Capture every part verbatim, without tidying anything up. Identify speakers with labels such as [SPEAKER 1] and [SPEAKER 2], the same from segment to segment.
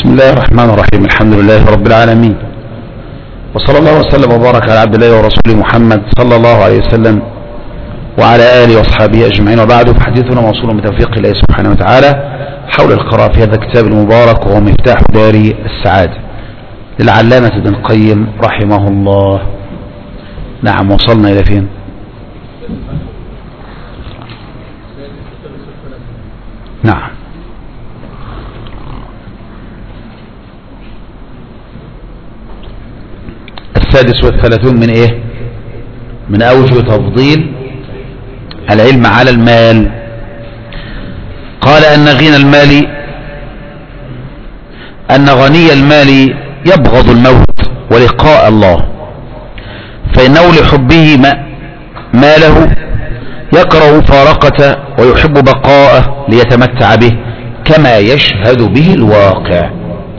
[SPEAKER 1] الله الرحمن الرحيم. الحمد لله رب العالمين، وصلى الله وسلم وبارك على عبد الله ورسوله محمد صلى الله عليه وسلم وعلى آله وأصحابه أجمعين، وبعد. فحديثنا موصول بتوفيق الله سبحانه وتعالى حول القراءة في هذا الكتاب المبارك، وهو مفتاح دار السعادة للعلامة ابن القيم رحمه الله. نعم، وصلنا إلى فين؟ نعم، السادس والثلاثون من ايه؟ من اوجه تفضيل العلم على المال. قال ان غنى المال ان غني المال يبغض الموت ولقاء الله، فانه لحبه ما ماله يكره مفارقته ويحب بقاءه ليتمتع به كما يشهد به الواقع.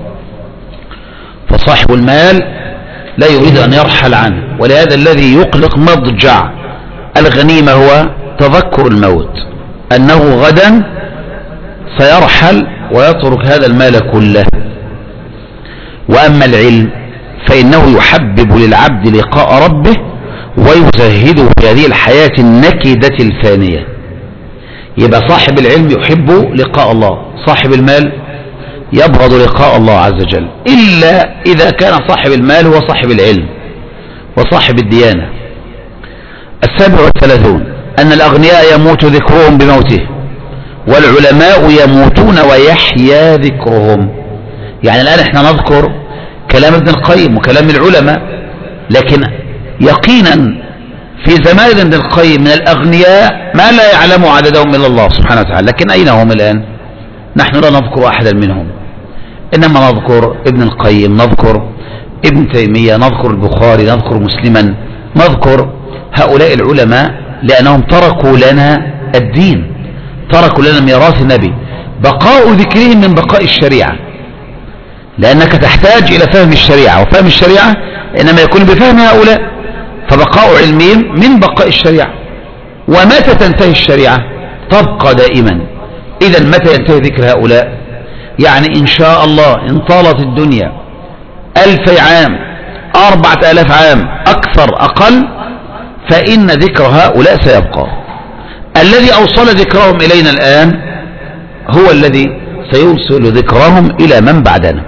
[SPEAKER 1] فصاحب المال لا يريد أن يرحل عنه، ولهذا الذي يقلق مضجع الغنيمة هو تذكر الموت، أنه غدا سيرحل ويترك هذا المال كله. وأما العلم فإنه يحبب للعبد لقاء ربه ويزهده في هذه الحياة النكدة الفانية. يبقى صاحب العلم يحب لقاء الله، صاحب المال يبغض لقاء الله عز وجل، إلا إذا كان صاحب المال هو صاحب العلم وصاحب الديانة. السابع والثلاثون أن الأغنياء يموت ذكرهم بموته، والعلماء يموتون ويحيا ذكرهم. يعني الآن احنا نذكر كلام ابن القيم وكلام العلماء، لكن يقينا في زمان ابن القيم من الأغنياء ما لا يعلم عددهم إلا الله سبحانه وتعالى، لكن أين هم الآن؟ نحن لا نذكر أحدا منهم، إنما نذكر ابن القيم، نذكر ابن تيمية، نذكر البخاري، نذكر مسلما، نذكر هؤلاء العلماء، لأنهم تركوا لنا الدين، تركوا لنا ميراث النبي. بقاء ذكرهم من بقاء الشريعة، لأنك تحتاج إلى فهم الشريعة، وفهم الشريعة إنما يكون بفهم هؤلاء. فبقاء علمهم من بقاء الشريعة. ومتى تنتهي الشريعة؟ تبقى دائما. إذا متى ينتهي ذكر هؤلاء؟ يعني إن شاء الله إن طالت الدنيا ألف عام، أربعة آلاف عام، أكثر أقل، فإن ذكر هؤلاء سيبقى. الذي أوصل ذكرهم إلينا الآن هو الذي سيوصل ذكرهم إلى من بعدنا.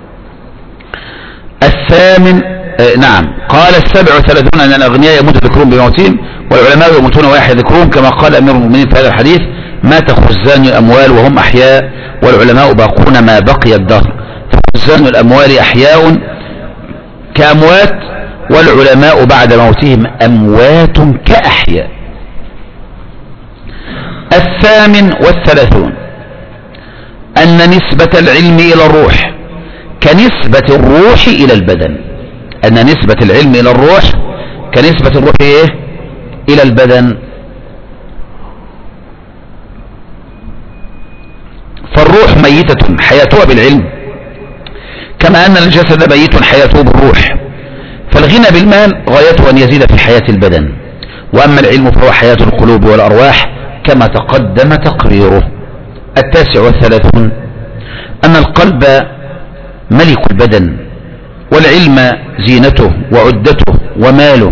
[SPEAKER 1] الثامن آه نعم قال السابع وثلاثون أن الأغنياء يموت ذكرهم بموتهم، والعلماء يموتون ويحيا ذكرهم، كما قال أمير المؤمنين في هذا الحديث: مات خزان الأموال وهم أحياء، والعلماء باقون ما بقي الدهر. فخزان الأموال أحياء كأموات، والعلماء بعد موتهم أموات كأحياء. الثامن والثلاثون أن نسبة العلم إلى الروح كنسبة الروح إلى البدن. أن نسبة العلم إلى الروح كنسبة الروح إيه؟ إلى البدن. فالروح ميتة حياتها بالعلم، كما أن الجسد ميت حياته بالروح. فالغنى بالمال غايته أن يزيد في حياة البدن، وأما العلم فهو حياة القلوب والأرواح كما تقدم تقريره. التاسع والثلاثون أن القلب ملك البدن، والعلم زينته وعدته وماله،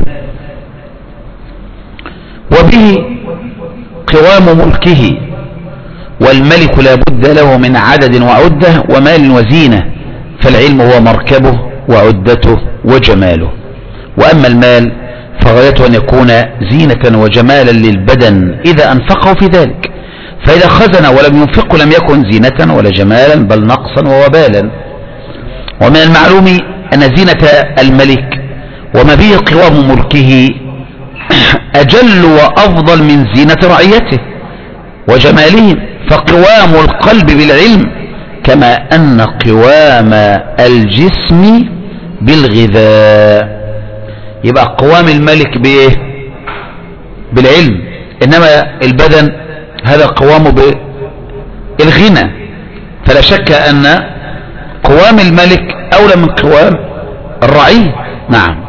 [SPEAKER 1] وبه قوام ملكه. والملك لا بد له من عدد وعدة ومال وزينة، فالعلم هو مركبه وعدته وجماله. وأما المال فغايته أن يكون زينة وجمالا للبدن إذا أنفقه في ذلك، فإذا خزن ولم ينفقه لم يكن زينة ولا جمالا، بل نقصا ووبالا. ومن المعلوم أن زينة الملك وما به قوام ملكه أجل وأفضل من زينة رعيته وجمالهم. فقوام القلب بالعلم كما أن قوام الجسم بالغذاء. يبقى قوام الملك بإيه؟ بالعلم، إنما البدن هذا قوامه بالغنى. فلا شك أن قوام الملك أولى من قوام الرعية. نعم.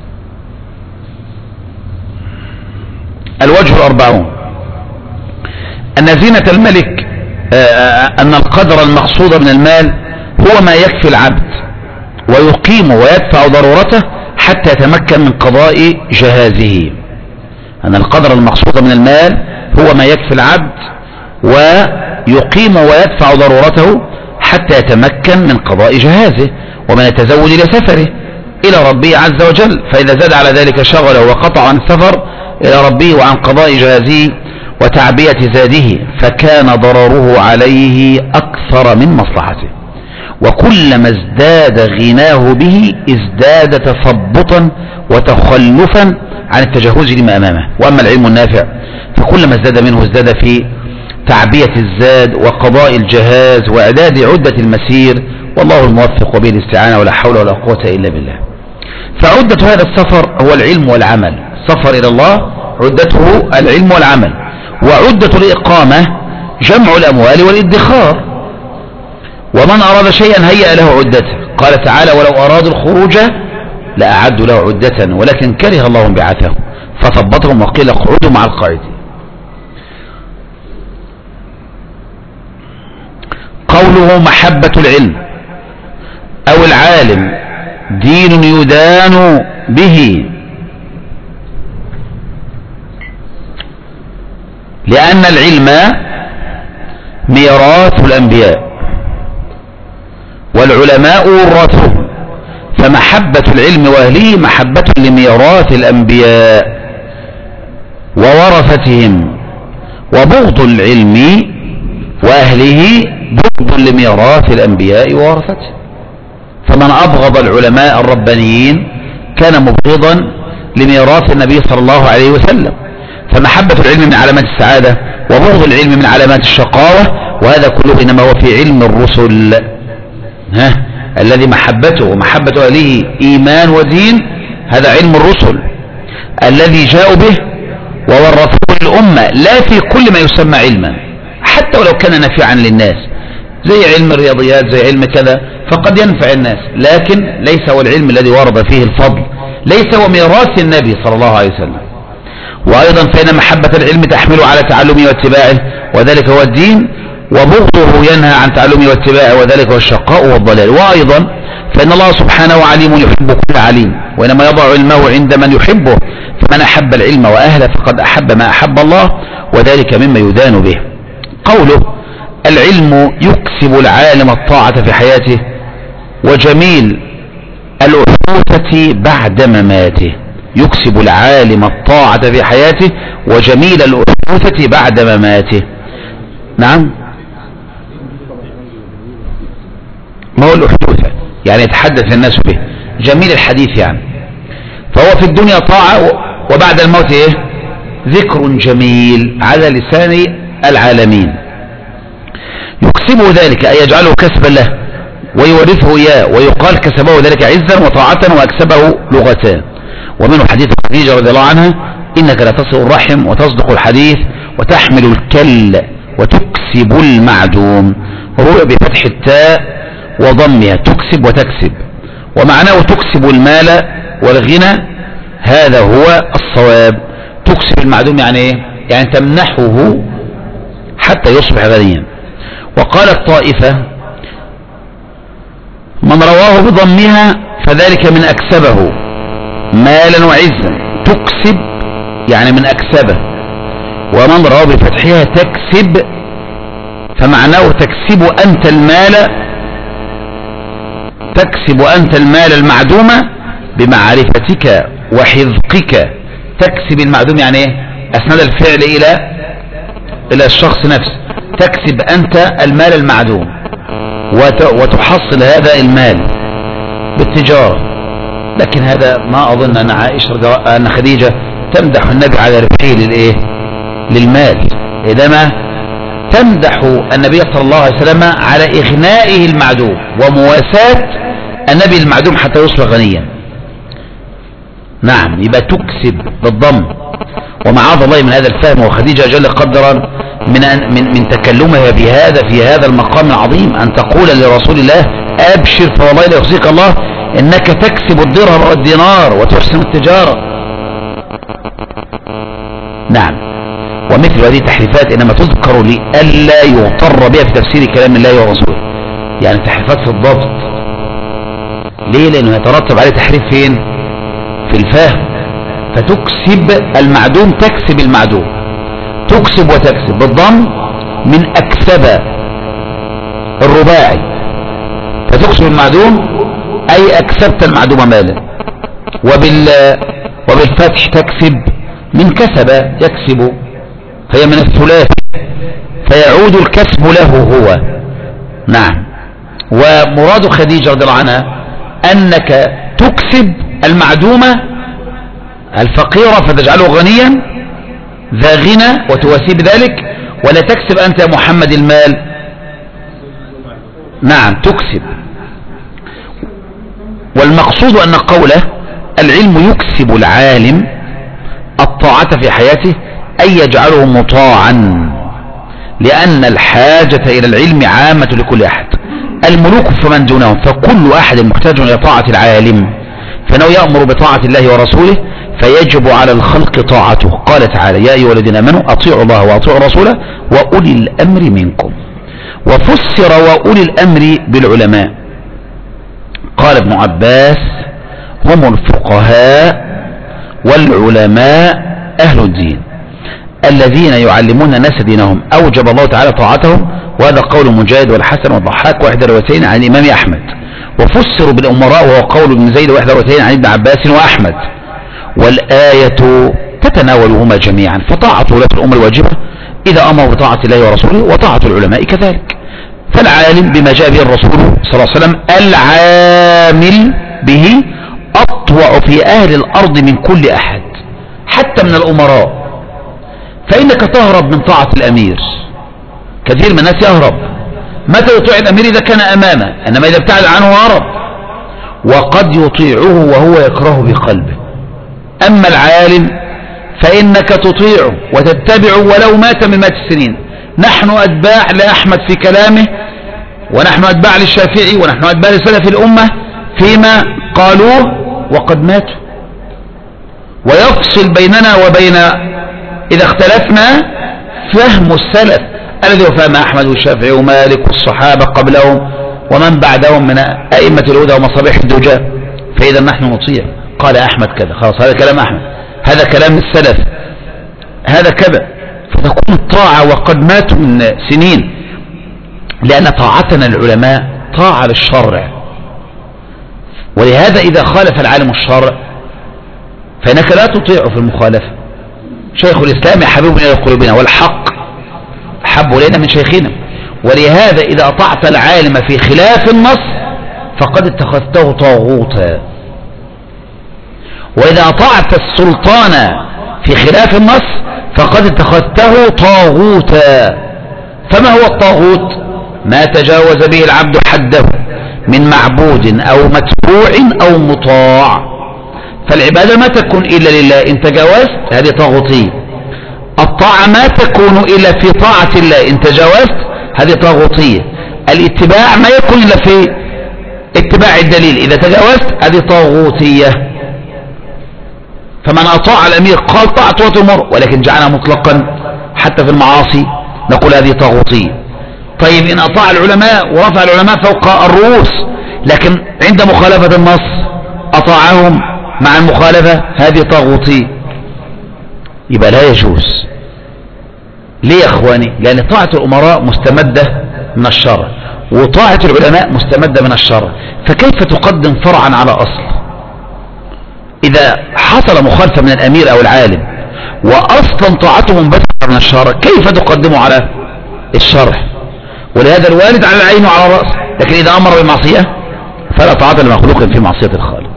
[SPEAKER 1] الوجه الأربعون أن زينة الملك أن القدر المقصود من المال هو ما يكفي العبد ويقيم ويدفع ضرورته حتى يتمكن من قضاء جهازه. أن القدر المقصود من المال هو ما يكفي العبد ويقيم ويدفع ضرورته حتى يتمكن من قضاء جهازه ومن يتزود إلى سفره إلى ربه عز وجل، فإذا زاد على ذلك شغله وقطع عن السفر إلى ربه وعن قضاء جهازه وتعبية زاده فكان ضرره عليه أكثر من مصلحته، وكلما ازداد غناه به ازداد تثبطا وتخلفا عن التجهز لما أمامه. وأما العلم النافع فكلما ازداد منه ازداد في تعبية الزاد وقضاء الجهاز وإعداد عدة المسير، والله الموفق وبه الاستعانة ولا حول ولا قوة إلا بالله. فعدة هذا السفر هو العلم والعمل، السفر إلى الله عدته العلم والعمل، وعدة الإقامة جمع الأموال والادخار، ومن أراد شيئا هيأ له عدته. قال تعالى ولو أرادوا الخروج لأعدوا له عدة ولكن كره الله بعثهم فثبطهم وقيل اقعدوا مع القاعدين. قوله محبة العلم أو العالم دين يدان به، لأن العلم ميراث الأنبياء والعلماء ورثهم، فمحبة العلم وأهله محبة لميراث الأنبياء وورثتهم، وبغض العلم وأهله بغض لميراث الأنبياء وورثتهم. فمن أبغض العلماء الربانيين كان مبغضا لميراث النبي صلى الله عليه وسلم. فمحبة العلم من علامات السعادة وبغض العلم من علامات الشقاوة، وهذا كله إنما هو في علم الرسل، ها الذي محبته ومحبة أهله إيمان ودين، هذا علم الرسل الذي جاءوا به وورثوه الأمة، لا في كل ما يسمى علما حتى ولو كان نافعا للناس، زي علم الرياضيات زي علم كذا فقد ينفع الناس، لكن ليس هو العلم الذي ورد فيه الفضل، ليس هو ميراث النبي صلى الله عليه وسلم. وأيضا فإن محبة العلم تحمل على تعلمه واتباعه وذلك هو الدين، وبغضه ينهى عن تعلمه واتباعه وذلك هو الشقاء والضلال. وأيضا فإن الله سبحانه عليم يحب كل عليم، وإنما يضع علمه عند من يحبه، فمن أحب العلم وأهله فقد أحب ما أحب الله، وذلك مما يدان به. قوله العلم يكسب العالم الطاعة في حياته وجميل الأحوثة بعد مماته، يكسب العالم الطاعة في حياته وجميل الأحوثة بعد مماته. نعم، ما هو الأحوثة؟ يعني يتحدث الناس به، جميل الحديث يعني. فهو في الدنيا طاعة وبعد الموت ايه؟ ذكر جميل على لسان العالمين، يكسبه ذلك أي يجعله كسبا له ويورثه إياه، ويقال كسبه ذلك عزا وطاعة وأكسبه لغتان. ومنه حديث خديجة رضي الله عنها إنك لا تصل الرحم وتصدق الحديث وتحمل الكل وتكسب المعدوم، روى بفتح التاء وضمها تكسب وتكسب، ومعناه تكسب المال والغنى، هذا هو الصواب. تكسب المعدوم يعني ايه؟ يعني تمنحه حتى يصبح غنيا. وقالت طائفة من رواه بضمها فذلك من أكسبه مالا وعزا، تكسب يعني من أكسبه، ومن رواه بفتحها تكسب فمعناه تكسب أنت المال، تكسب أنت المال المعدوم بمعرفتك وحذقك. تكسب المعدوم يعني ايه؟ أسند الفعل إلى إلى الشخص نفسه، تكسب أنت المال المعدوم وتحصل هذا المال بالتجارة. لكن هذا ما أظن أن عائشة أن خديجة تمدح النبي على ربحه للإيه؟ للمال، إنما تمدح النبي صلى الله عليه وسلم على إغنائه المعدوم ومواساة النبي المعدوم حتى يصبح غنيا. نعم، يبقى تكسب بالضم، ومعاذ الله من هذا الفهم. وخديجة جل قدرا من, من, من تكلمها بهذا في هذا المقام العظيم أن تقول لرسول الله أبشر فوالله لا يخزيك الله إنك تكسب الدرهم والدينار وتحسن التجارة. نعم. ومثل هذه التحريفات إنما تذكر لئلا يغتر بها في تفسير كلام الله ورسوله. يعني تحريفات في الضبط. ليه؟ لأنه يترتب عليه تحريف فين؟ في الفهم. فتكسب المعدوم تكسب المعدوم، تكسب وتكسب بالضم من أكسب الرباعي، فتكسب المعدوم أي أكسبت المعدوم مالا. وبال وبالفتح تكسب من كسب يكسب، فهي من الثلاث، فيعود الكسب له هو. نعم. ومراد خديجة رضي الله عنها أنك تكسب المعدومة الفقيرة فتجعله غنيا ذا غنى وتواسيه بذلك، ولا تكسب أنت يا محمد المال. نعم تكسب. والمقصود أن قوله العلم يكسب العالم الطاعة في حياته أي يجعله مطاعا، لأن الحاجة إلى العلم عامة لكل أحد، الملوك فمن دونهم، فكل أحد محتاج إلى طاعة العالم، فإنه يأمر بطاعة الله ورسوله، فيجب على الخلق طاعته. قال تعالى يا أيها الذين آمنوا أطيعوا الله وأطيعوا رسوله وأولي الأمر منكم. وفسر وأولي الأمر بالعلماء. قال ابن عباس هم الفقهاء والعلماء أهل الدين الذين يعلمون الناس دينهم، أوجب الله تعالى طاعتهم، وهذا قول مجاهد والحسن والضحاك واحد الروايتين عن الإمام أحمد. وفسروا بالأمراء وهو قول ابن زيد واحد الروايتين عن ابن عباس وأحمد. والآية تتناولهما جميعا، فطاعة ولاة الأمر واجبة إذا أمروا بطاعة الله ورسوله، وطاعة العلماء كذلك. فالعالم بما جاء به الرسول صلى الله عليه وسلم العامل به أطوع في أهل الأرض من كل أحد حتى من الأمراء، فإنك تهرب من طاعة الأمير. كثير من الناس يهرب، متى يطيع الأمير إذا كان أمامه، إنما إذا ابتعد عنه هرب، وقد يطيعه وهو يكره بقلبه. أما العالم فإنك تطيعه وتتبعه ولو مات من مات السنين. نحن أتباع لأحمد في كلامه، ونحن أتباع للشافعي، ونحن أتباع لسلف الأمة فيما قالوه وقد ماتوا. ويفصل بيننا وبين إذا اختلفنا فهم السلف الذي هو فهم أحمد والشافعي ومالك والصحابة قبلهم ومن بعدهم من أئمة الهدى ومصابيح الدجى. فإذا نحن نطيع، قال أحمد كذا، خلاص هذا كلام أحمد، هذا كلام السلف، هذا كذا، فتكون الطاعة وقد ماتوا من سنين. لأن طاعتنا العلماء طاعة للشرع، ولهذا إذا خالف العالم الشرع فإنك لا تطيعه في المخالفة. شيخ الإسلام حبيب إلى قلوبنا والحق حب إلينا من شيخنا، ولهذا إذا أطعت العالم في خلاف النص فقد اتخذته طاغوتا، وإذا أطعت السلطان في خلاف النص فقد اتخذته طاغوتا. فما هو الطاغوت؟ ما تجاوز به العبد حده من معبود أو متبوع أو مطاع. فالعبادة ما تكون إلا لله، إن تجاوزت هذه طاغوتية. الطاعة ما تكون إلا في طاعة الله، إن تجاوزت هذه طاغوتية. الاتباع ما يكون إلا في اتباع الدليل، إذا تجاوزت هذه طاغوتية. فمن أطاع الأمير قال طاعة ولاة الأمور، ولكن جعلها مطلقا حتى في المعاصي نقول هذه طاغوتية. طيب إن أطاع العلماء ورفع العلماء فوق الرؤوس، لكن عند مخالفة النص أطاعهم مع المخالفة، هذه طاغوتية، يبقى لا يجوز. ليه يا اخواني؟ لأن طاعة الأمراء مستمدة من الشرع، وطاعة العلماء مستمدة من الشرع، فكيف تقدم فرعا على أصل؟ إذا حصل مخالفة من الأمير أو العالم وأصلا طاعته منبثقة من الشرع، كيف تقدمه على الشرع؟ ولهذا الوالد على العين وعلى الرأس، لكن إذا أمر بمعصية فلا طاعة لمخلوق في معصية الخالق.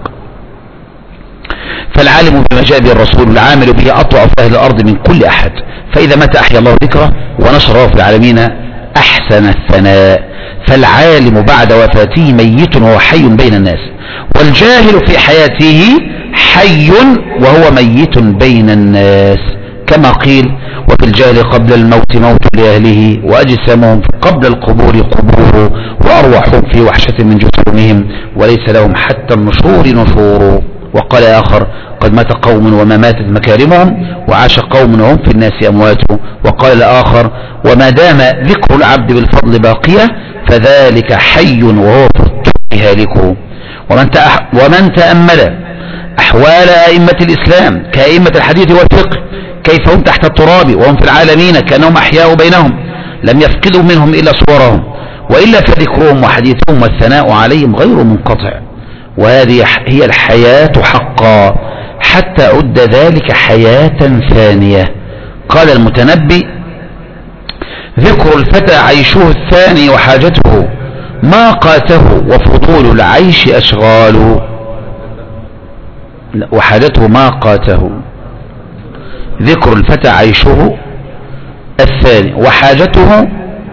[SPEAKER 1] فالعالم بما جاء به الرسول العامل به أطوع في أهل الأرض من كل أحد، فإذا مات أحيا الله ذكره ونشره في العالمين أحسن الثناء. فالعالم بعد وفاته ميت وهو حي بين الناس، والجاهل في حياته حي وهو ميت بين الناس، كما قيل وفي الجاهل قبل الموت موت لأهله، وأجسامهم قبل القبور قبور، وأرواحهم في وحشة من جسومهم، وليس لهم حتى النشور نشور. وقال آخر قد مات قوم وما ماتت مكارمهم وعاش قوم وهم في الناس أموات. وقال الآخر وما دام ذكر العبد بالفضل باقية فذلك حي وهو في الترك هالك. ومن, ومن تأمل أحوال أئمة الإسلام كأئمة الحديث والفقه كيف هم تحت التراب وهم في العالمين كأنهم أحياء بينهم لم يفقدوا منهم إلا صورهم، وإلا فذكرهم وحديثهم والثناء عليهم غير منقطع، وهذه هي الحياة حقا حتى أد ذلك حياة ثانية. قال المتنبي ذكر الفتى عيشه الثاني وحاجته ما قاته وفضول العيش أشغال. وحاجته ما قاته، ذكر الفتى عيشه الثاني وحاجته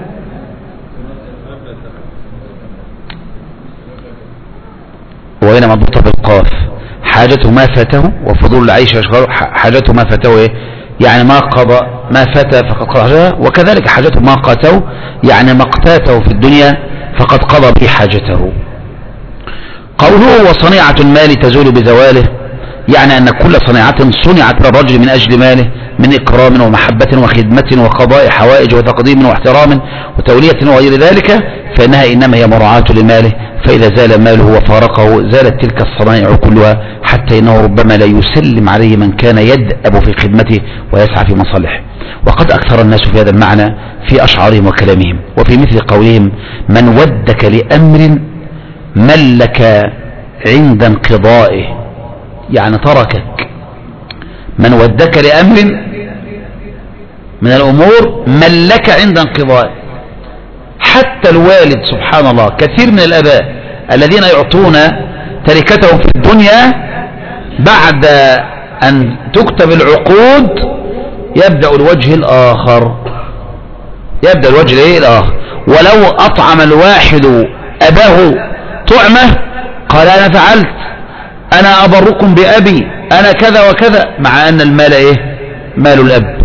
[SPEAKER 1] وهنا مضبوطة بالقاف، حاجته ما فاته وفضول العيش أشغال. حاجته ما فاته إيه؟ يعني ما قضى ما فات فقد قضى، وكذلك حاجته ما قاته يعني ما اقتاته في الدنيا فقد قضى به حاجته. قوله وصنيعة المال تزول بزواله يعني أن كل صنيعة صنعت للرجل من أجل ماله من إكرام ومحبة وخدمة وقضاء حوائج وتقديم واحترام وتولية وغير ذلك فإنها إنما هي مراعاة لماله، فإذا زال ماله وفارقه زالت تلك الصنائع كلها، حتى إنه ربما لا يسلم عليه من كان يدأب في خدمته ويسعى في مصالحه. وقد أكثر الناس في هذا المعنى في أشعارهم وكلامهم، وفي مثل قولهم من ودك لأمر ملك عند انقضائه، يعني تركك. من ودك لأمر من الأمور ملك عند انقضائه. حتى الوالد سبحان الله كثير من الآباء الذين يعطون تركتهم في الدنيا بعد أن تكتب العقود يبدأ الوجه الآخر، يبدأ الوجه الايه الآخر. ولو أطعم الواحد أباه طعمه قال أنا فعلت، أنا أبركم بأبي، أنا كذا وكذا، مع أن المال إيه؟ مال الأب.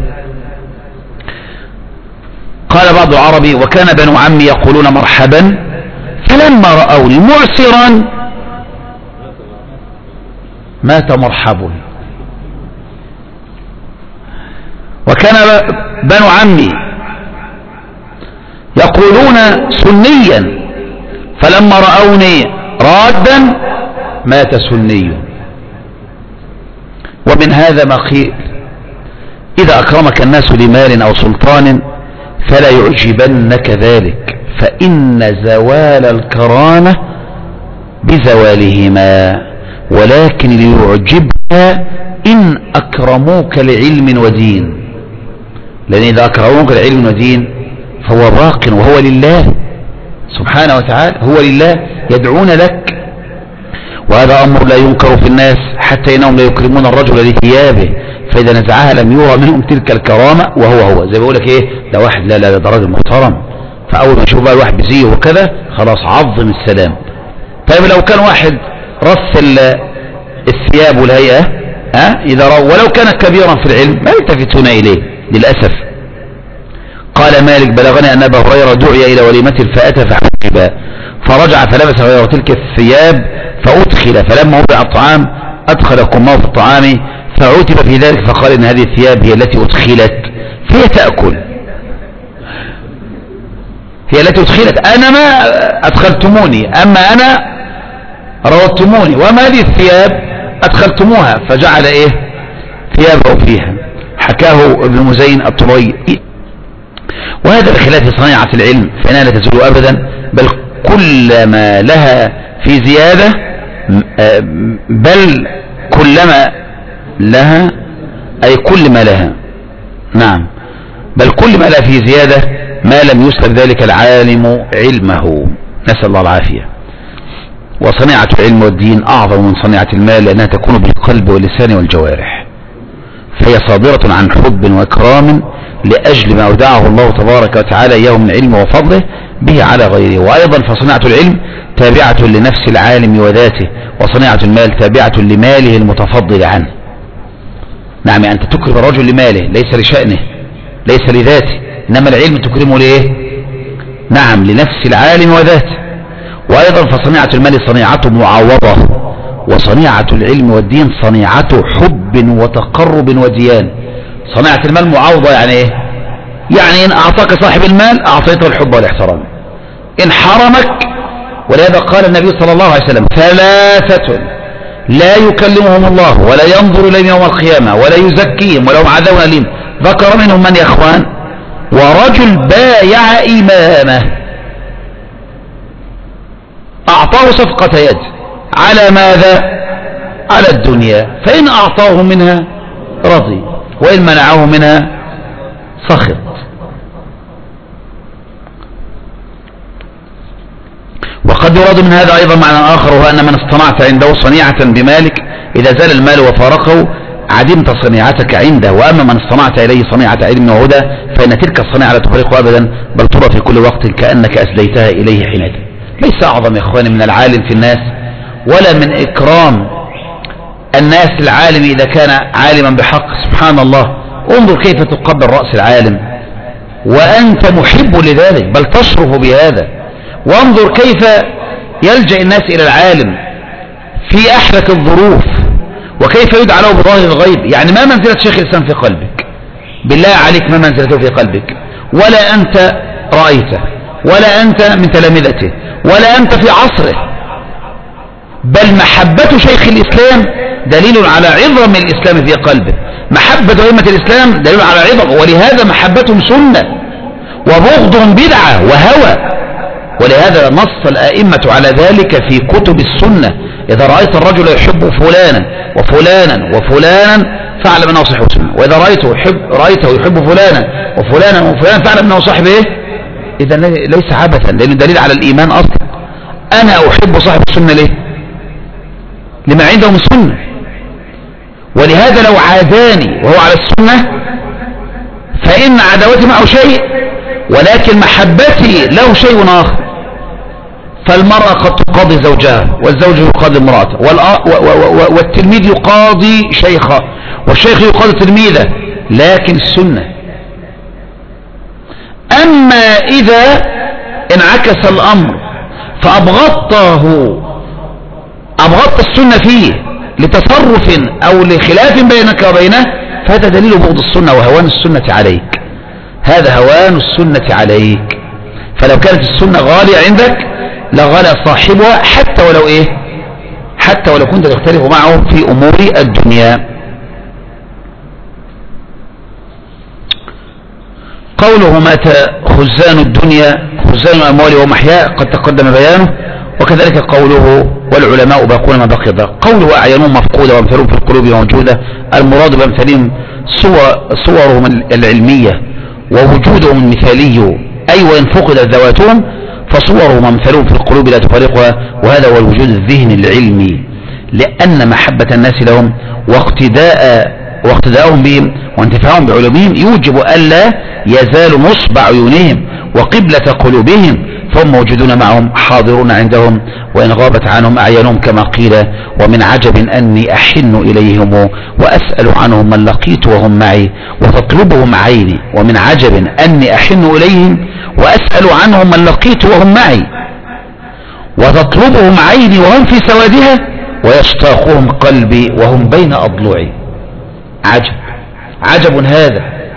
[SPEAKER 1] قال بعض العربي وكان بنو عمي يقولون مرحبا فلما رأوني معسرا مات مرحب. وكان بنو عمي يقولون سنيا فلما رأوني رادا مات سني. ومن هذا ما قيل إذا أكرمك الناس لمال أو سلطان فلا يعجبنك ذلك، فإن زوال الكرامة بزوالهما، ولكن ليعجبك إن أكرموك لعلم ودين، لأن إذا أكرموك لعلم ودين فهو باق وهو لله سبحانه وتعالى، هو لله يدعون لك. وهذا أمر لا ينكر في الناس حتى إنهم لا يكرمون الرجل لثيابه، فإذا نزعها لم يرى منهم تلك الكرامة وهو هو. زي ما بقولك إيه، ده واحد لا لا ده راجل محترم، فأول ما يشوف بقى الواحد بزيه وكذا خلاص عظم السلام. طيب لو كان واحد رث الثياب والهيئة ها إذا رأوا ولو كان كبيرا في العلم ما يلتفتون إليه للأسف. قال مالك بلغني أن أبا هريرة دعي إلى وليمة فأتى فحجب فرجع فلبس غير تلك الثياب فأدخل، فلما وضع الطعام أدخل كمه في الطعام فعوتب في ذلك فقال إن هذه الثياب هي التي أدخلت فهي تأكل، هي التي أدخلت، أنا ما أدخلتموني، أما أنا روضتموني، وما هذه الثياب أدخلتموها، فجعل إيه ثيابه فيها. حكاه ابن مزين الطبري. وهذا بخلاف صنيعة العلم فإنها لا تزول أبدا، بل كلما لها في زيادة، بل كلما لها أي كل ما لها، نعم بل كل ما لها في زيادة ما لم يسلب ذلك العالم علمه، نسأل الله العافية. وصنيعة العلم والدين أعظم من صنيعة المال، لأنها تكون بالقلب واللسان والجوارح، فهي صادرة عن حب وإكرام لأجل ما أودعه الله تبارك وتعالى إياه من علمه وفضله به على غيره. وأيضا فصنيعة العلم تابعة لنفس العالم وذاته، وصنيعة المال تابعة لماله المتفضل عنه. نعم أنت تكرم الرجل لماله ليس لشأنه ليس لذاته، إنما العلم تكرمه لإيه؟ نعم لنفس العالم وذاته. وأيضا فصنيعة المال صنيعة معوضة، وصنيعة العلم والدين صنيعة حب وتقرب وديان. صنيعة المال معوضة يعني ايه؟ يعني ان اعطاك صاحب المال اعطيته الحب والاحترام، ان حرمك. ولهذا قال النبي صلى الله عليه وسلم ثلاثة لا يكلمهم الله ولا ينظر إليهم يوم القيامة ولا يزكيهم ولهم عذاب أليم. ذكر منهم من يا اخوان؟ ورجل بايع إمامه، أعطاه صفقة يد على ماذا؟ على الدنيا، فإن أعطاه منها رضي وإن منعه منها سخط. وقد يراد من هذا أيضا معنى آخر، وهو أن من اصطنعت عنده صنيعة بمالك إذا زال المال وفارقه عدمت صنيعتك عنده، وأما من اصطنعت إليه صنيعة علم وهدى فإن تلك الصنيعة لا تفرقه أبدا بل ترى في كل وقت كأنك أسديتها إليه حينئذ. ليس أعظم يا إخواني من العالم في الناس، ولا من إكرام الناس العالم إذا كان عالما بحق. سبحان الله، انظر كيف تقبل رأس العالم وأنت محب لذلك بل تشرف بهذا. وانظر كيف يلجأ الناس إلى العالم في أحرك الظروف، وكيف يدعى له بظاهر الغيب. يعني ما منزلة شيخ الإسلام في قلبك؟ بالله عليك ما منزلته في قلبك؟ ولا أنت رأيته، ولا أنت من تلامذته، ولا أنت في عصره. بل محبة شيخ الإسلام دليل على عظم الإسلام في قلبه، محبة أئمة الإسلام دليل على عظم، ولهذا محبتهم سنة وبغضهم بدعة وهوى. ولهذا نص الأئمة على ذلك في كتب السنة: إذا رأيت الرجل يحب فلانا وفلانا وفلانا فاعلم أنه صاحب سنة، وإذا رأيته يحب رأيته يحب فلانا وفلانا وفلانا فاعلم أنه صاحب إيه؟ إذا ليس عبثا، لأنه دليل على الإيمان أصلا. أنا أحب صاحب السنة ليه؟ لما عندهم السنة. ولهذا لو عاداني وهو على السنة فإن عداوتي معه شيء، ولكن محبتي له شيء آخر. فالمرأة قد تقاضي زوجها، والزوج يقاضي امرأته، والتلميذ يقاضي شيخه، والشيخ يقاضي تلميذه، لكن السنة. أما إذا انعكس الأمر فأبغضته أبغضت السنة فيه لتصرف أو لخلاف بينك وبينه، فهذا دليل بغض السنة وهوان السنة عليك. هذا هوان السنة عليك. فلو كانت السنة غالية عندك لغلى صاحبها، حتى ولو إيه؟ حتى ولو كنت تختلف معه في أمور الدنيا. قوله مات خزان الدنيا خزان الأموال ومحياء قد تقدم بيانه، وكذلك قوله والعلماء باقون ما بقي ذا. قوله أعينهم مفقودة وامثالهم في القلوب موجودة، المراد بامثالهم صور صورهم العلمية ووجودهم المثالي، أي وإن فقدت ذواتهم فصورهم وامثالهم في القلوب لا تفارقها، وهذا هو الوجود الذهني العلمي. لأن محبة الناس لهم واقتداء واقتداءهم بهم وانتفاعهم بعلومهم يوجب ألا يزال نصب عيونهم وقبلة قلوبهم، فهم موجودون معهم حاضرون عندهم وإن غابت عنهم أعينهم كما قيل: ومن عجب أني أحن إليهم وأسأل عنهم من لقيت وهم معي وتطلبهم عيني. ومن عجب أني أحن إليهم وأسأل عنهم من لقيت وهم معي وتطلبهم عيني وهم في سوادها ويشتاقهم قلبي وهم بين أضلعي. عجب عجب هذا،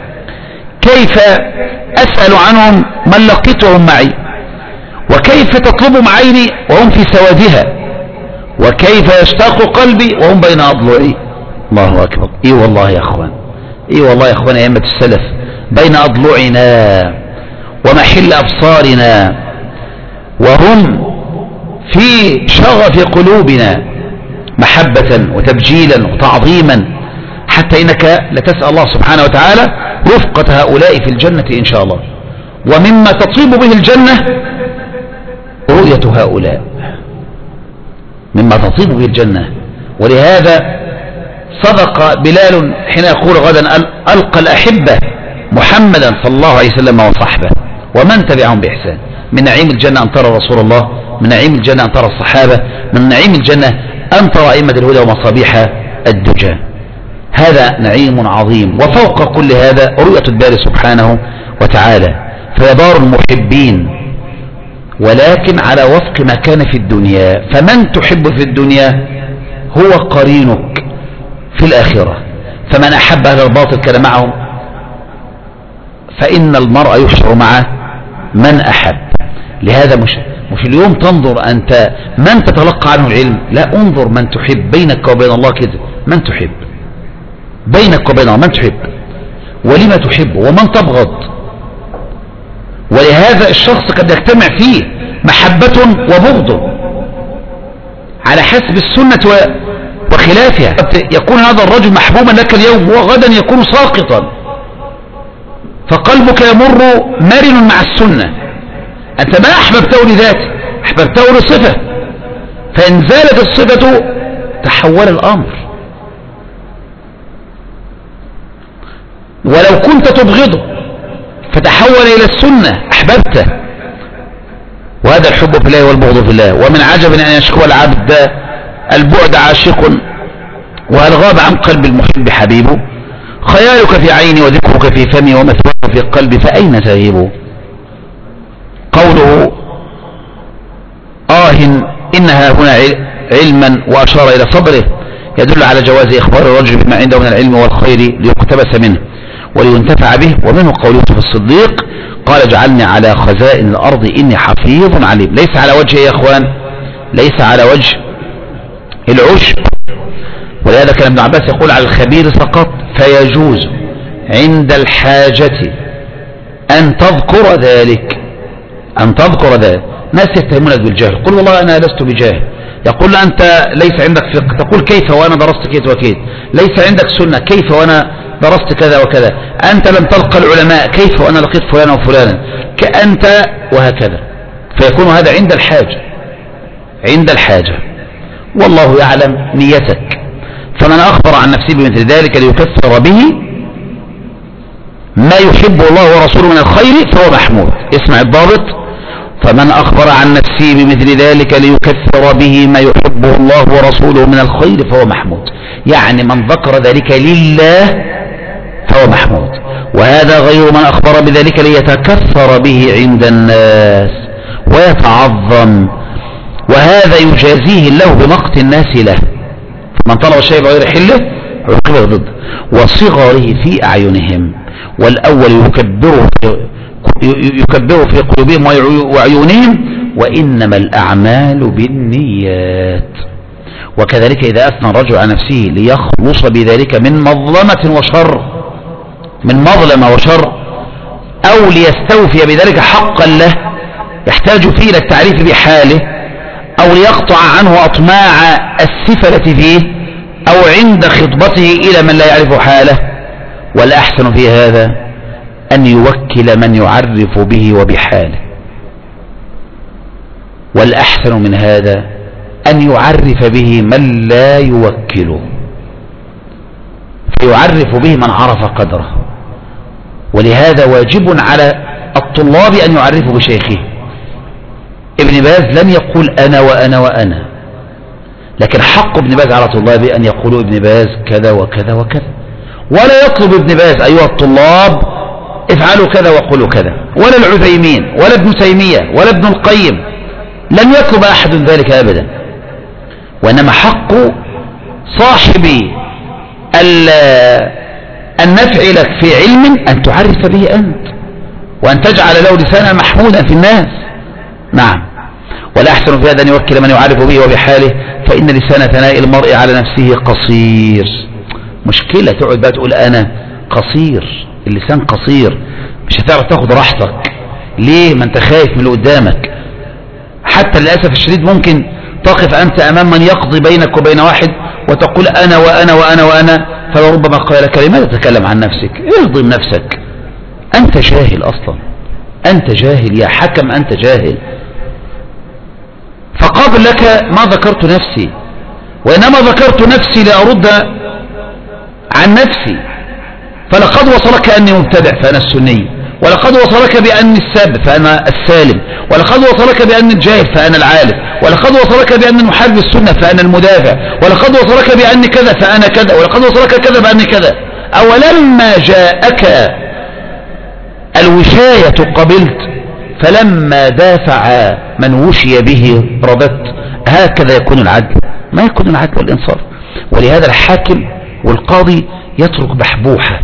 [SPEAKER 1] كيف أسأل عنهم من لقيت وهم معي، وكيف تطلبهم عيني وهم في سوادها، وكيف يشتاق قلبي وهم بين أضلعي. الله أكبر. إيه والله يا أخوان، إيه والله يا أخوان أئمة السلف، بين أضلعنا ومحل أبصارنا، وهم في شغف قلوبنا محبة وتبجيلا وتعظيما، حتى إنك لتسأل الله سبحانه وتعالى رفقة هؤلاء في الجنة إن شاء الله. ومما تطيب به الجنة رؤية هؤلاء، مما تطيب به الجنة. ولهذا صدق بلال حين يقول غدا: ألقى الأحبة محمدا صلى الله عليه وسلم وصحبه ومن تبعهم بإحسان. من نعيم الجنة أن ترى رسول الله، من نعيم الجنة أن ترى الصحابة، من نعيم الجنة أن ترى أئمة الهدى ومصابيح الدجى. هذا نعيم عظيم. وفوق كل هذا رؤية الباري سبحانه وتعالى، فهي دار المحبين، ولكن على وفق ما كان في الدنيا. فمن تحب في الدنيا هو قرينك في الآخرة. فمن أحب أهل الباطل كان معهم، فإن المرء يحشر مع من أحب. لهذا مش مش اليوم تنظر أنت من تتلقى عنه العلم، لا، انظر من تحب بينك وبين الله كده، من تحب بينك وبين الله، من تحب ولما تحب ومن تبغض. ولهذا الشخص قد يجتمع فيه محبة وبغض على حسب السنة وخلافها. يكون هذا الرجل محبوبا لك اليوم وغدا يكون ساقطا، فقلبك يمر مرن مع السنة. أنت ما أحببته لذاته، أحببته لصفة، فإن زالت الصفة تحول الأمر. ولو كنت تبغضه فتحول إلى السنة أحببته. وهذا الحب في الله والبغض في الله. ومن عجب أن يشكو العبد البعد عاشق، وهل غاب عن قلب المحب حبيبه. خيالك في عيني وذكرك في فمي ومثواك في قلبي، فأين تغيب. قوله آه إنها هنا علما وأشار إلى صبره يدل على جواز إخبار الرجل بما عنده من العلم والخير ليقتبس منه ولينتفع به. ومنه قول يوسف الصديق قال اجعلني على خزائن الأرض إني حفيظ عليم. ليس على وجه يا إخوان، ليس على وجه العشب. ولهذا كان ابن عباس يقول على الخبير فقط فيجوز عند الحاجة أن تذكر ذلك، أن تذكر ذلك. ناس يتهمونك بالجهل، قل والله أنا لست بجاهل. يقول أنت ليس عندك فقه، تقول كيف وأنا درست كيف وكيف. ليس عندك سنة، كيف وأنا درست كذا وكذا. أنت لم تلقى العلماء، كيف وأنا لقيت فلانا وفلانا. كأنت وهكذا. فيكون هذا عند الحاجة، عند الحاجة، والله يعلم نيتك. فمن أخبر عن نفسه بمثل ذلك ليكثر به ما يحب الله ورسوله من الخير فهو محمود. اسمع الضابط: فمن أخبر عن نفسه بمثل ذلك ليكثر به ما يحبه الله ورسوله من الخير فهو محمود. يعني من ذكر ذلك لله فهو محمود، وهذا غير من أخبر بذلك ليتكثر به عند الناس ويتعظم، وهذا يجازيه الله بمقت الناس له. من طلب الشيء بغير حله عوقبه ضده وصغره في أعينهم. والأول يكبره يكبره في قلوبهم وعيونهم، وإنما الأعمال بالنيات. وكذلك إذا أثنى الرجل على نفسه ليخلص بذلك من مظلمة وشر، من مظلمة وشر، أو ليستوفي بذلك حقا له يحتاج فيه إلى التعريف بحاله، أو ليقطع عنه أطماع السفلة فيه، أو عند خطبته إلى من لا يعرف حاله. والأحسن في هذا أن يوكل من يعرف به وبحاله، والأحسن من هذا أن يعرف به من لا يوكله، فيعرف به من عرف قدره. ولهذا واجب على الطلاب أن يعرفوا بشيخه. ابن باز لم يقول أنا وأنا وأنا، لكن حق ابن باز على طلابه أن يقولوا ابن باز كذا وكذا وكذا، ولا يطلب ابن باز أيها الطلاب افعلوا كذا وقولوا كذا، ولا العثيمين ولا ابن تيمية ولا ابن القيم، لم يطلب أحد ذلك أبدا. وإنما حق صاحب النفع لك في علم أن تعرف به أنت، وأن تجعل له لسانا محمودا في الناس. نعم. والأحسن في هذا أن يوكل من يعرف به وبحاله، فإن لسان ثناء المرء على نفسه قصير. مشكلة تقعد بقى تقول أنا قصير، اللسان قصير، مش هتعرف تاخد راحتك. ليه؟ ما انت خايف من اللي قدامك. حتى للأسف الشديد ممكن تقف أنت أمام من يقضي بينك وبين واحد وتقول أنا وأنا وأنا وأنا، فلربما قال لك لماذا تتكلم عن نفسك؟ اهضم نفسك، أنت جاهل أصلا، أنت جاهل يا حكم، أنت جاهل. فقابل لك ما ذكرت نفسي، وإنما ذكرت نفسي لأرد عن نفسي. فلقد وصلك أني مبتدع فأنا السني، ولقد وصلك بأني الساب فأنا السالم، ولقد وصلك بأني الجاهل فأنا العالم، ولقد وصلك بأني محارب السنة فأنا المدافع، ولقد وصلك بأني كذا فأنا كذا، ولقد وصلك كذا بأني كذا. أولما جاءك الوشاية قبلت، فلما دافع من وشي به رددت. هكذا يكون العدل. ما يكون العدل والإنصاف. ولهذا الحاكم والقاضي يترك بحبوحة،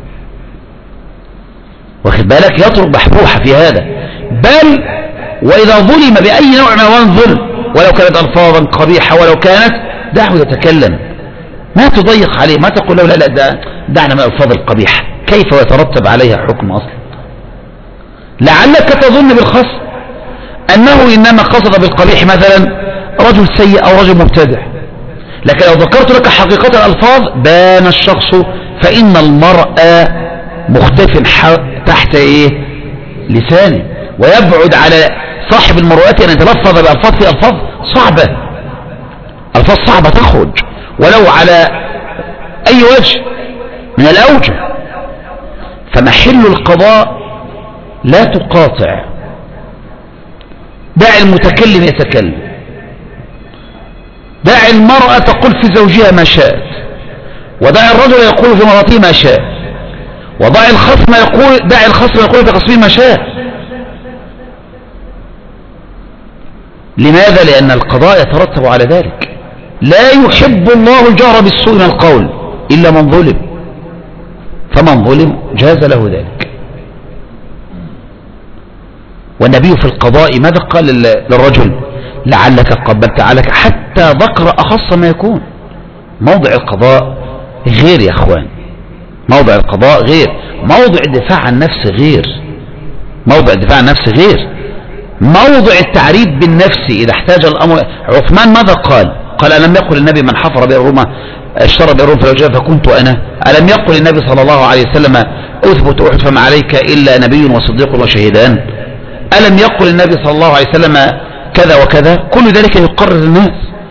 [SPEAKER 1] واخد بالك، يترك بحبوحة في هذا. بل وإذا ظلم بأي نوع من أنواع الظلم ولو كانت ألفاظا قبيحة ولو كانت، دعه يتكلم، ما تضيق عليه، ما تقول له لا لا ده دعنا من الألفاظ القبيحة، كيف يترتب عليها حكم أصلا؟ لعلك تظن بالخصم أنه إنما قصد بالقبيح مثلا رجل سيء أو رجل مبتدع، لكن لو ذكرت لك حقيقة الألفاظ بان الشخص، فإن المرء مختف تحت إيه؟ لسانه، ويبعد على صاحب المروءات أن يتلفظ بألفاظ في ألفاظ صعبة، ألفاظ صعبة تخرج ولو على أي وجه من الأوجه. فمحل القضاء لا تقاطع، دع المتكلم يتكلم، دع المرأة تقول في زوجها ما شاءت، ودع الرجل يقول في مرأته ما شاء، ودع الخصم يقول دع الخصم يقول في خصمه ما شاء. لماذا؟ لأن القضاء يترتب على ذلك. لا يحب الله الجهر بالسوء من القول إلا من ظلم، فمن ظلم جاز له ذلك. والنبي في القضاء ماذا قال للرجل؟ لعلك قبلت عليك، حتى ذكر أخص ما يكون. موضع القضاء غير يا أخوان، موضع القضاء غير، موضع الدفاع عن نفس غير، موضع الدفاع عن نفس غير، موضع التعريف بالنفس إذا احتاج الأمر. عثمان ماذا قال؟ قال ألم يقل النبي من حفر بئر روما اشترى بئر روما فلوجها فكنت أنا؟ ألم يقل النبي صلى الله عليه وسلم أثبت أحد فما عليك إلا نبي وصديق وشهيدان؟ ألم يقل النبي صلى الله عليه وسلم كذا وكذا؟ كل ذلك يقرر الناس،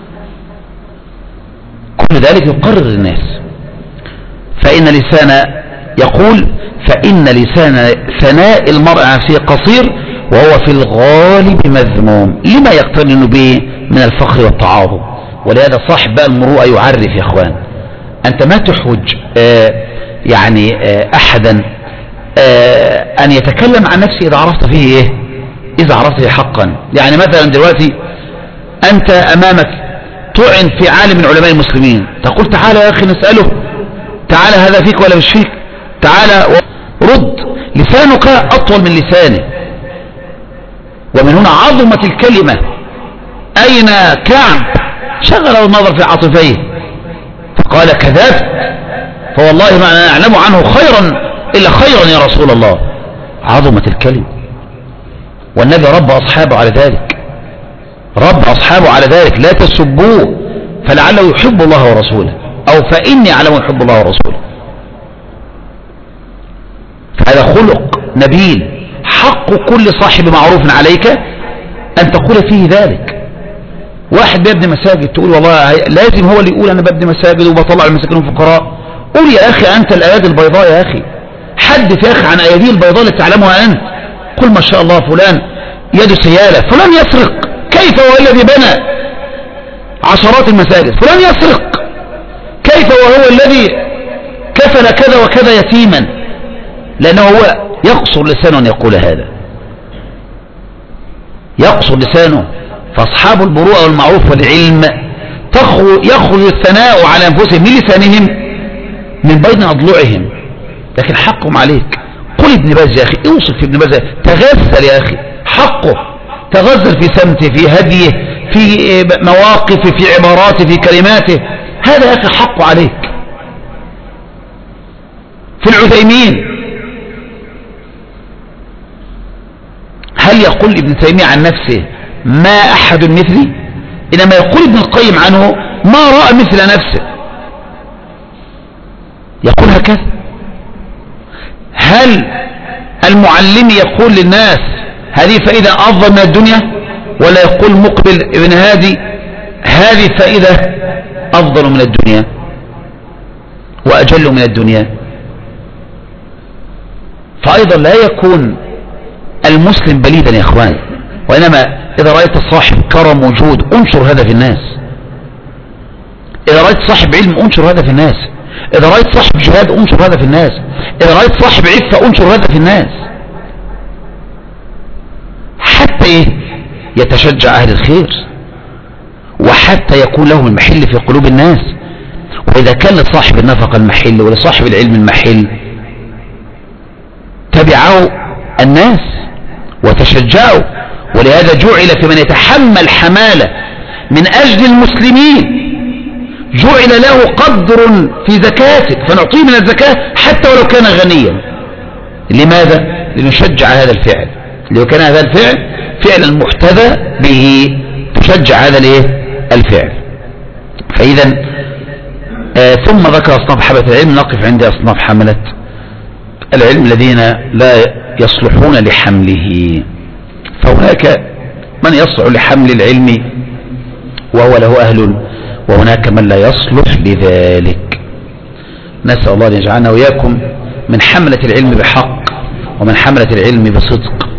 [SPEAKER 1] كل ذلك يقرر الناس. فإن لسان يقول فإن لسان ثناء المرء فيه قصير وهو في الغالب مذموم لما يقترن به من الفخر والتعاظم. ولهذا صاحب المروءة يعرف يا اخوان. انت ما تحوج آه يعني آه احدا آه ان يتكلم عن نفسه اذا عرفت فيه ايه، اذا عرفت فيه حقا. يعني مثلا دلوقتي انت امامك طعن في عالم من علماء المسلمين، تقول تعالى يا اخي نسأله، تعالى هذا فيك ولا مش فيك، تعالى رد. لسانك اطول من لسانه. ومن هنا عظمت الكلمة. أين كعب؟ شغل النظر في عاطفيه فقال كذبت فوالله ما نعلم عنه خيرا إلا خيرا يا رسول الله. عظمت الكلمة. والنبي رب أصحابه على ذلك، رب أصحابه على ذلك. لا تسبوه فلعله يحب الله ورسوله، أو فإني أعلم يحب الله ورسوله. فهذا خلق نبيل. حق كل صاحب معروف عليك أن تقول فيه ذلك. واحد بيبني مساجد تقول والله لازم هو اللي يقول أنا ببني مساجد وبطلع المساكين والفقراء. قول يا أخي أنت الأيادي البيضاء يا أخي، حدث يا أخي عن أيادي البيضاء اللي تعلمها أنت. قل ما شاء الله فلان يد سيالة، فلان يسرق، كيف هو الذي بنى عشرات المساجد؟ فلان يسرق، كيف وهو الذي كفل كذا وكذا يتيما؟ لأنه هو يقصر لسانه أن يقول هذا، يقصر لسانه. فأصحاب البروءة والمعروف والعلم يخرج الثناء على أنفسهم من لسانهم من بين أضلعهم، لكن حقهم عليك. قل ابن باز يا أخي، اوصف في ابن باز، تغزل يا أخي، حقه تغزل في سمته، في هديه، في مواقفه، في عباراته، في كلماته. هذا يا أخي حقه عليك. في العثيمين هل يقول ابن تيمية عن نفسه ما أحد مثلي؟ إنما يقول ابن القيم عنه ما رأى مثل نفسه، يقول هكذا. هل المعلم يقول للناس هذه فائدة أفضل من الدنيا، ولا يقول مقبل ابن هادي هذه فائدة أفضل من الدنيا وأجل من الدنيا؟ فأيضا لا يكون المسلم بليدا يا اخوان، وإنما إذا رأيت صاحب كرم وجود انشر هذا في الناس، إذا رأيت صاحب علم انشر هذا في الناس، إذا رأيت صاحب جهاد انشر هذا في الناس، إذا رأيت صاحب عفة انشر هذا في الناس، حتى إيه؟ يتشجع أهل الخير، وحتى حتى يكون له المحل في قلوب الناس. وإذا كان لصاحب النفقة المحل ولصاحب العلم المحل تبعه الناس وتشجعوا. ولهذا جعل في من يتحمل حمالة من أجل المسلمين جعل له قدر في زكاته فنعطيه من الزكاة حتى ولو كان غنيا. لماذا؟ لنشجع هذا الفعل، لو كان هذا الفعل فعلا محتذى به تشجع هذا الايه الفعل. فإذا آه ثم ذكر أصناف حملة العلم. نقف عند أصناف حملة العلم الذين لا يصلحون لحمله. فهناك من يصلح لحمل العلم وهو له أهل، وهناك من لا يصلح لذلك. نسأل الله أن يجعلنا وإياكم من حملة العلم بحق ومن حملة العلم بصدق.